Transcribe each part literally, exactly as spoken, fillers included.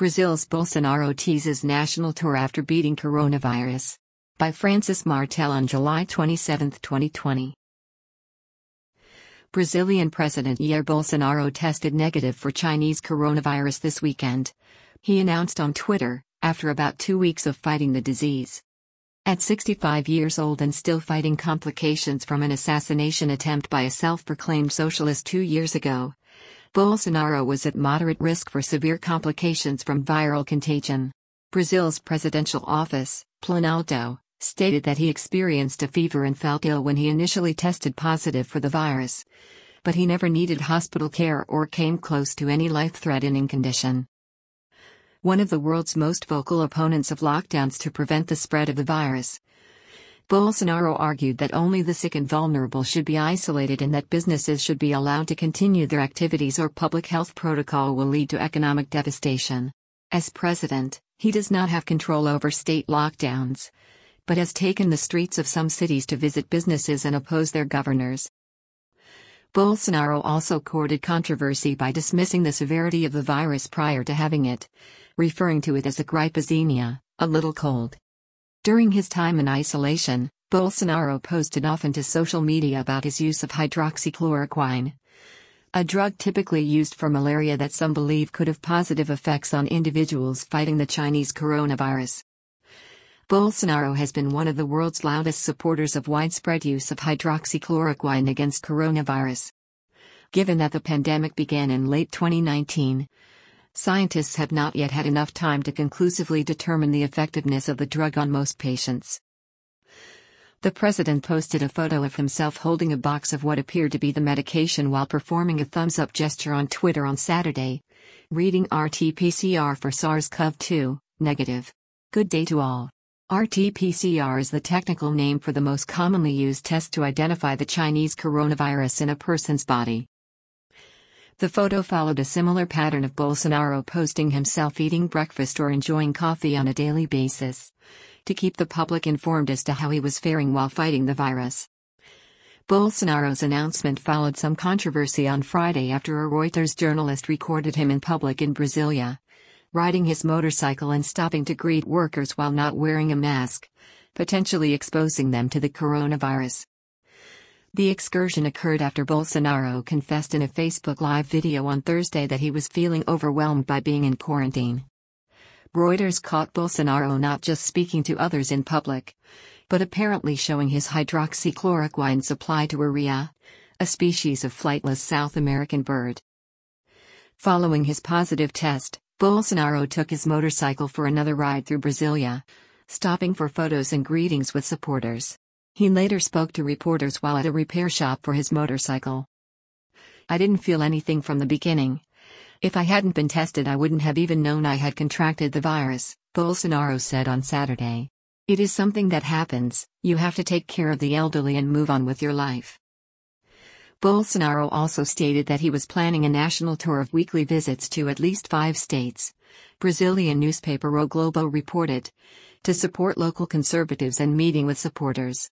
Brazil's Bolsonaro teases national tour after beating coronavirus. By Francis Martel on July twenty-seventh, twenty twenty. Brazilian President Jair Bolsonaro tested negative for Chinese coronavirus this weekend. He announced on Twitter, after about two weeks of fighting the disease. At sixty-five years old and still fighting complications from an assassination attempt by a self-proclaimed socialist two years ago, Bolsonaro was at moderate risk for severe complications from viral contagion. Brazil's presidential office, Planalto, stated that he experienced a fever and felt ill when he initially tested positive for the virus, but he never needed hospital care or came close to any life-threatening condition. One of the world's most vocal opponents of lockdowns to prevent the spread of the virus, Bolsonaro argued that only the sick and vulnerable should be isolated and that businesses should be allowed to continue their activities or public health protocol will lead to economic devastation. As president, he does not have control over state lockdowns, but has taken the streets of some cities to visit businesses and oppose their governors. Bolsonaro also courted controversy by dismissing the severity of the virus prior to having it, referring to it as a gripezinha, a little cold. During his time in isolation, Bolsonaro posted often to social media about his use of hydroxychloroquine, a drug typically used for malaria that some believe could have positive effects on individuals fighting the Chinese coronavirus. Bolsonaro has been one of the world's loudest supporters of widespread use of hydroxychloroquine against coronavirus. Given that the pandemic began in late twenty nineteen, scientists have not yet had enough time to conclusively determine the effectiveness of the drug on most patients. The president posted a photo of himself holding a box of what appeared to be the medication while performing a thumbs-up gesture on Twitter on Saturday, reading R T P C R for SARS CoV two, negative. Good day to all. R T P C R is the technical name for the most commonly used test to identify the Chinese coronavirus in a person's body. The photo followed a similar pattern of Bolsonaro posting himself eating breakfast or enjoying coffee on a daily basis, to keep the public informed as to how he was faring while fighting the virus. Bolsonaro's announcement followed some controversy on Friday after a Reuters journalist recorded him in public in Brasilia, riding his motorcycle and stopping to greet workers while not wearing a mask, potentially exposing them to the coronavirus. The excursion occurred after Bolsonaro confessed in a Facebook Live video on Thursday that he was feeling overwhelmed by being in quarantine. Reuters caught Bolsonaro not just speaking to others in public, but apparently showing his hydroxychloroquine supply to Uria, a species of flightless South American bird. Following his positive test, Bolsonaro took his motorcycle for another ride through Brasilia, stopping for photos and greetings with supporters. He later spoke to reporters while at a repair shop for his motorcycle. "I didn't feel anything from the beginning. If I hadn't been tested, I wouldn't have even known I had contracted the virus," Bolsonaro said on Saturday. "It is something that happens, you have to take care of the elderly and move on with your life." Bolsonaro also stated that he was planning a national tour of weekly visits to at least five states, Brazilian newspaper O Globo reported, to support local conservatives and meeting with supporters.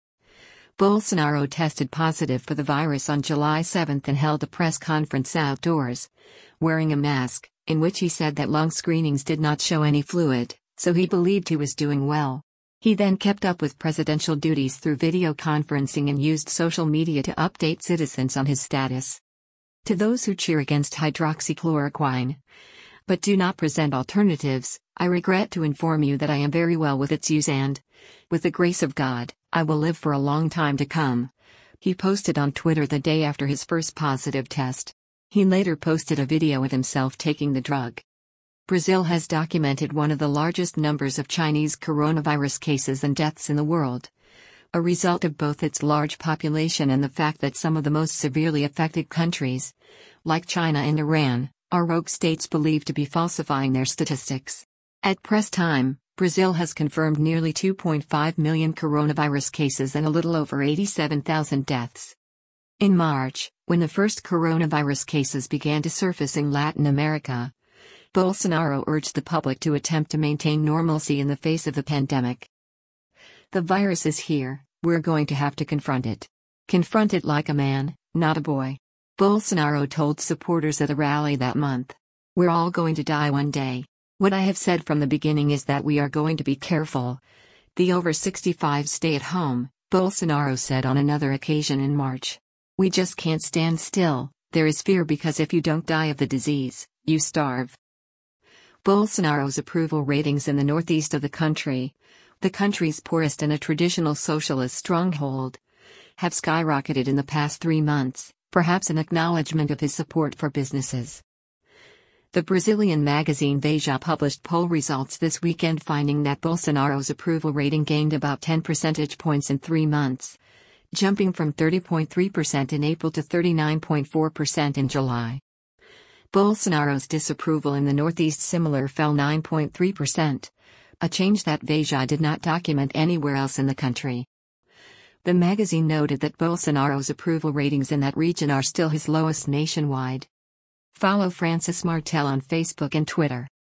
Bolsonaro tested positive for the virus on July seventh and held a press conference outdoors, wearing a mask, in which he said that lung screenings did not show any fluid, so he believed he was doing well. He then kept up with presidential duties through video conferencing and used social media to update citizens on his status. To those who cheer against hydroxychloroquine, but do not present alternatives, I regret to inform you that I am very well with its use and, with the grace of God, I will live for a long time to come, he posted on Twitter the day after his first positive test. He later posted a video of himself taking the drug. Brazil has documented one of the largest numbers of Chinese coronavirus cases and deaths in the world, a result of both its large population and the fact that some of the most severely affected countries, like China and Iran, are rogue states believed to be falsifying their statistics. At press time, Brazil has confirmed nearly two point five million coronavirus cases and a little over eighty-seven thousand deaths. In March, when the first coronavirus cases began to surface in Latin America, Bolsonaro urged the public to attempt to maintain normalcy in the face of the pandemic. "The virus is here, we're going to have to confront it. Confront it like a man, not a boy," Bolsonaro told supporters at a rally that month. "We're all going to die one day. What I have said from the beginning is that we are going to be careful. The over sixty-five stay at home, Bolsonaro said on another occasion in March. We just can't stand still. There is fear because if you don't die of the disease, you starve. Bolsonaro's approval ratings in the northeast of the country, the country's poorest and a traditional socialist stronghold, have skyrocketed in the past three months, perhaps an acknowledgement of his support for businesses. The Brazilian magazine Veja published poll results this weekend finding that Bolsonaro's approval rating gained about ten percentage points in three months, jumping from thirty point three percent in April to thirty-nine point four percent in July. Bolsonaro's disapproval in the Northeast similar fell nine point three percent, a change that Veja did not document anywhere else in the country. The magazine noted that Bolsonaro's approval ratings in that region are still his lowest nationwide. Follow Francis Martel on Facebook and Twitter.